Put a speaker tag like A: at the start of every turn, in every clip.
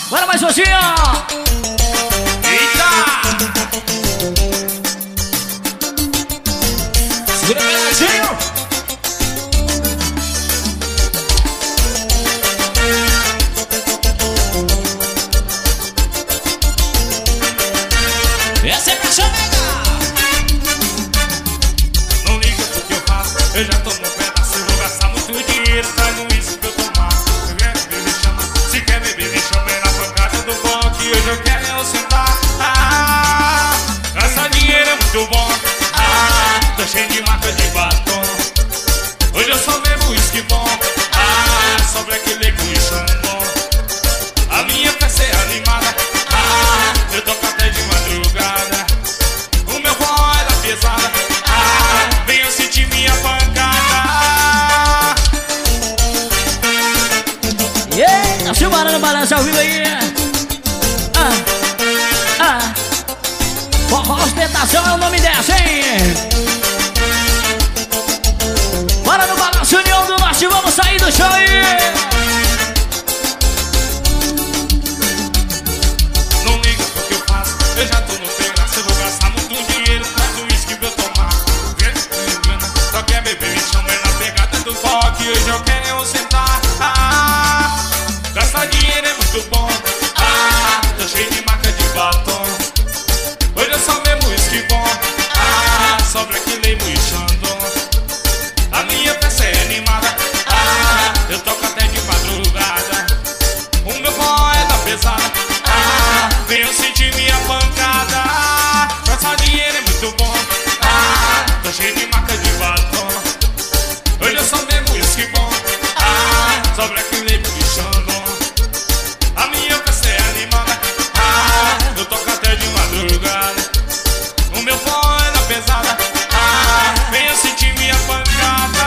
A: Bora mais hoje, ó.
B: Eita!
A: Segura pedacinho. Essa é pra chamega.
B: Não liga pro que eu faço, eu já tô no pedaço. Eu vou gastar muito dinheiro, traz um uísque pra eu tomar. Se quer beber, me chama. Se quer beber, me chama. É na pancada do funk, hoje eu quero eu sentar. Gastar dinheiro é muito bom. Tô cheio de marca de batom. Hoje eu só bebo uísque bom. Só black label e xandão. A minha festa é animada. Eu toco até de madrugada. O meu forró é da pesada. Venha sentir minha pancada.
A: Eita, Silvana no balanço ao vivo aí. Forró ostentação é o nome dessa, hein? Bora no balanço União do Norte, vamos sair do show aí.
B: Não liga pro que eu faço, eu já tô no pedaço. Eu vou gastar muito dinheiro, traz o uísque pra eu tomar. Só quer beber, me chama. É na pegada do funk, hoje eu quero eu sentar. Gastar dinheiro é muito bom. Tô cheio de marca de batom. Hoje eu só bebo uísque bom. Só black label e xandão. A minha festa é animada. Eu toco até de madrugada. O meu forró é da pesada. Venha sentir minha pancada. Gastar dinheiro é muito bom. Tô cheio de marca de batom. Hoje eu só bebo uísque bom. Só black label e xandão. A minha festa é animada. Eu toco até de madrugada. O meu forró é da pesada. Venha sentir minha pancada.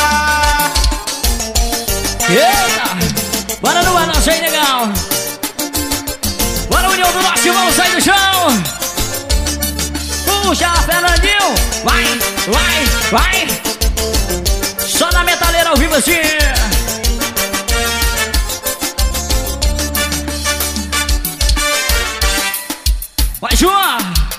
A: Eita, bora no balanço aí, legal. Bora União do Norte, vamos sair do chão. Puxa, Fernandinho. Vai, vai, vai. Só na metaleira ao vivo assim.